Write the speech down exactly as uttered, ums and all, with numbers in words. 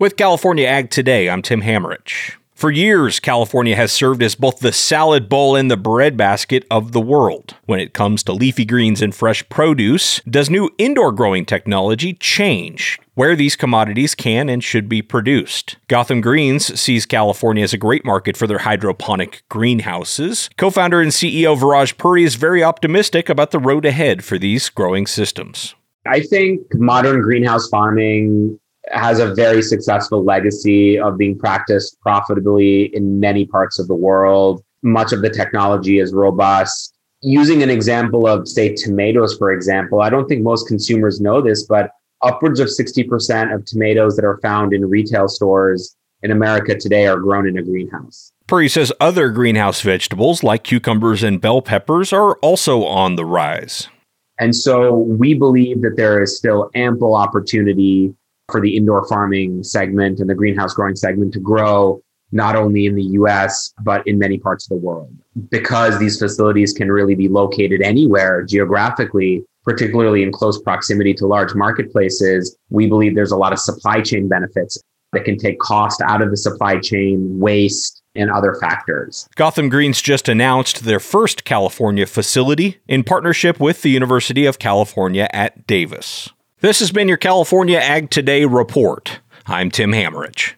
With California Ag Today, I'm Tim Hammerich. For years, California has served as both the salad bowl and the breadbasket of the world. When it comes to leafy greens and fresh produce, does new indoor growing technology change where these commodities can and should be produced? Gotham Greens sees California as a great market for their hydroponic greenhouses. Co-founder and C E O Viraj Puri is very optimistic about the road ahead for these growing systems. I think modern greenhouse farming has a very successful legacy of being practiced profitably in many parts of the world. Much of the technology is robust. Using an example of, say, tomatoes, for example, I don't think most consumers know this, but upwards of sixty percent of tomatoes that are found in retail stores in America today are grown in a greenhouse. Puri says other greenhouse vegetables like cucumbers and bell peppers are also on the rise. And so we believe that there is still ample opportunity for the indoor farming segment and the greenhouse growing segment to grow, not only in the U S, but in many parts of the world. Because these facilities can really be located anywhere geographically, particularly in close proximity to large marketplaces, we believe there's a lot of supply chain benefits that can take cost out of the supply chain, waste, and other factors. Gotham Greens just announced their first California facility in partnership with the University of California at Davis. This has been your California Ag Today report. I'm Tim Hammerich.